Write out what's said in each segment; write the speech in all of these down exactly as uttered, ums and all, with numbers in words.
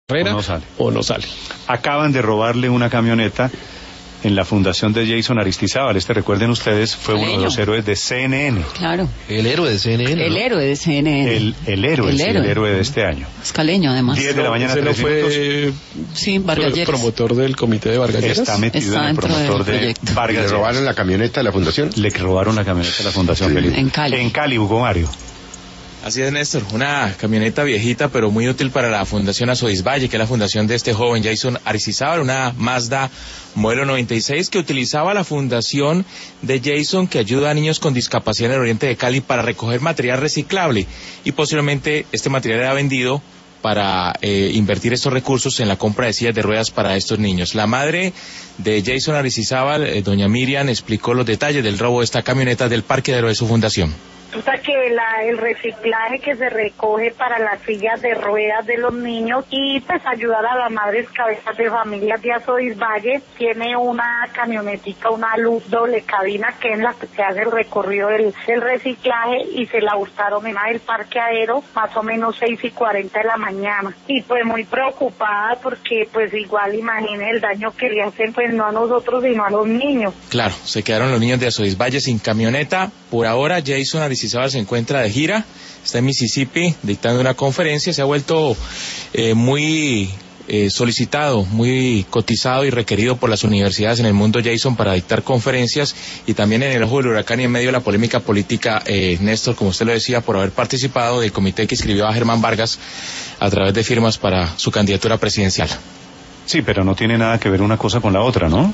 carrera o no sale. o no sale. Acaban de robarle una camioneta en la fundación de Jason Aristizábal. Este, recuerden ustedes, fue uno de los héroes de C N N. Claro. El héroe de C N N. El ¿no? héroe de C N N. El, el héroe, el sí, héroe. el héroe de este año. Es caleño, además. diez de la mañana, Ese no tres minutos. fue Sí, Vargas Lleras. promotor del comité de Vargas Lleras. Está metido Está en el dentro promotor del de proyecto. Vargas ¿Le Lleras. robaron la camioneta de la fundación? Le robaron la camioneta a la Fundación Sí. Felipe. En Cali. En Cali, Hugo Mario. Así es, Néstor, una camioneta viejita pero muy útil para la Fundación Azoís Valle, que es la fundación de este joven Jason Aristizábal, una Mazda modelo noventa y seis que utilizaba la fundación de Jason, que ayuda a niños con discapacidad en el oriente de Cali para recoger material reciclable, y posiblemente este material era vendido para eh, invertir estos recursos en la compra de sillas de ruedas para estos niños. La madre de Jason Aristizábal, eh, doña Miriam, explicó los detalles del robo de esta camioneta del parqueadero de su fundación. Resulta que la, el reciclaje que se recoge para las sillas de ruedas de los niños y pues ayudar a las madres cabezas de familias de Azoís Valle, tiene una camionetica, una luz doble cabina, que es la que se hace el recorrido del, del reciclaje, y se la hurtaron en el parqueadero más o menos seis y cuarenta de la mañana. Y pues muy preocupada porque pues igual imaginen el daño que le hacen, pues no a nosotros sino a los niños. Claro, se quedaron los niños de Azoís Valle sin camioneta. Por ahora Jason Aristizábal se encuentra de gira, está en Mississippi dictando una conferencia. Se ha vuelto eh, muy eh, solicitado, muy cotizado y requerido por las universidades en el mundo, Jason, para dictar conferencias, y también en el ojo del huracán y en medio de la polémica política, eh, Néstor, como usted lo decía, por haber participado del comité que inscribió a Germán Vargas a través de firmas para su candidatura presidencial. Sí, pero no tiene nada que ver una cosa con la otra, ¿no?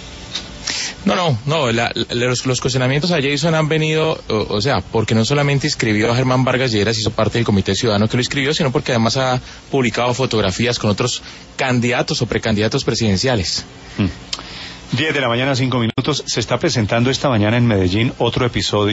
No, no, no, la, la, los, los cuestionamientos a Jason han venido, o, o sea, porque no solamente inscribió a Germán Vargas Lleras, hizo parte del comité ciudadano que lo inscribió, sino porque además ha publicado fotografías con otros candidatos o precandidatos presidenciales. Mm. diez de la mañana, cinco minutos. Se está presentando esta mañana en Medellín otro episodio